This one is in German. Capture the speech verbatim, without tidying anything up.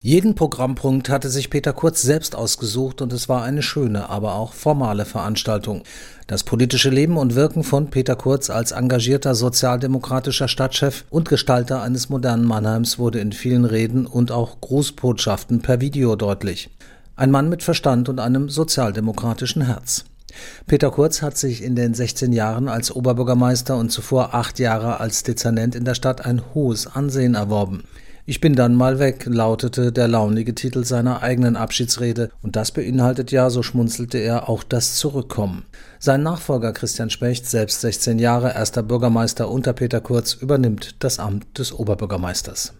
Jeden Programmpunkt hatte sich Peter Kurz selbst ausgesucht und es war eine schöne, aber auch formale Veranstaltung. Das politische Leben und Wirken von Peter Kurz als engagierter sozialdemokratischer Stadtchef und Gestalter eines modernen Mannheims wurde in vielen Reden und auch Grußbotschaften per Video deutlich. Ein Mann mit Verstand und einem sozialdemokratischen Herz. Peter Kurz hat sich in den sechzehn Jahren als Oberbürgermeister und zuvor acht Jahre als Dezernent in der Stadt ein hohes Ansehen erworben. »Ich bin dann mal weg«, lautete der launige Titel seiner eigenen Abschiedsrede. Und das beinhaltet ja, so schmunzelte er, auch das Zurückkommen. Sein Nachfolger Christian Specht, selbst sechzehn Jahre erster Bürgermeister unter Peter Kurz, übernimmt das Amt des Oberbürgermeisters.